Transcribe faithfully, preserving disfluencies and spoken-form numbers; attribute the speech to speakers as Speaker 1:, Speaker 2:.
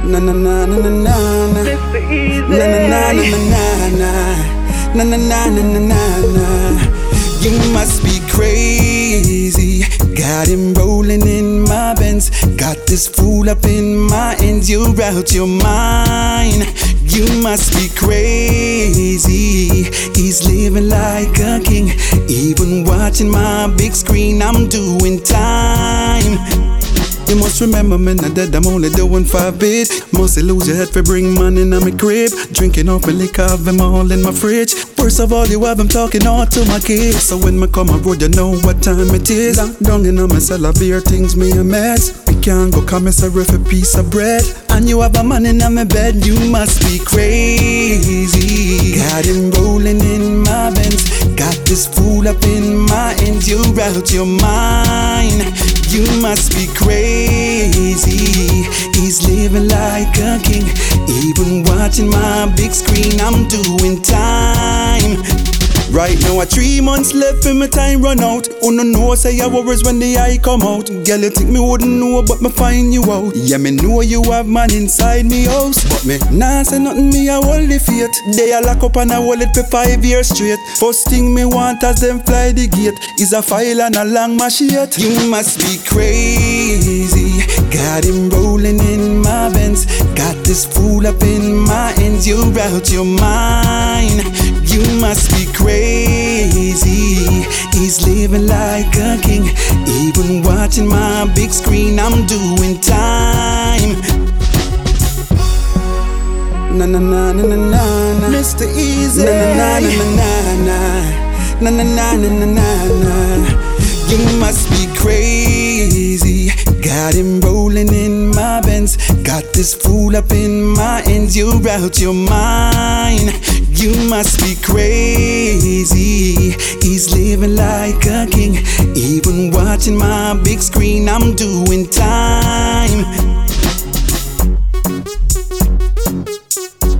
Speaker 1: Na na na na na na na.
Speaker 2: Mister Easy.
Speaker 1: Na na na na na na. Na na na na na na na. You must be crazy. Got him rolling in my Benz. Got this fool up in my ends. You're out your mind. You must be crazy. He's living like a king. Even watching my big screen, I'm doing time. You must remember, man, not dead, I'm only doing five bit. Must lose your head for bring money in my crib. Drinking up a liquor, have them all in my fridge. First of all, you have them talking all to my kids. So when me come abroad, you know what time it is. Locked down in my cellar, beer things me a mess. We can't go commissary for a piece of bread. And you have a man in my bed, you must be crazy. Got him rolling in my Benz. Got this fool up in my end, you're out your mind. You must be crazy. He's living like a king. Even watching my big screen, I'm doing time. Right now, a three months left and my time run out. Oh no, no, say I worries when the eye come out. Girl, you think me wouldn't know, but me find you out. Yeah, me know you have man inside me house, but me nah say nothing, me I hold the fate. They a lock up and I hold it for five years straight. First thing me want as them fly the gate is a file and a long machete. You must be crazy. Got him rolling in my Benz. Got this fool up in my ends. You're out your mind. You must be crazy. He's living like a king. Even watching my big screen, I'm doing time. Na na na na na na na.
Speaker 2: Mister Easy.
Speaker 1: Na na na na na na na na na na na na. You must be crazy. Got him rolling in my Benz. Got this fool up in my ends. You're out your mind. You must be crazy. He's living like a king. Even watching my big screen, I'm doing time.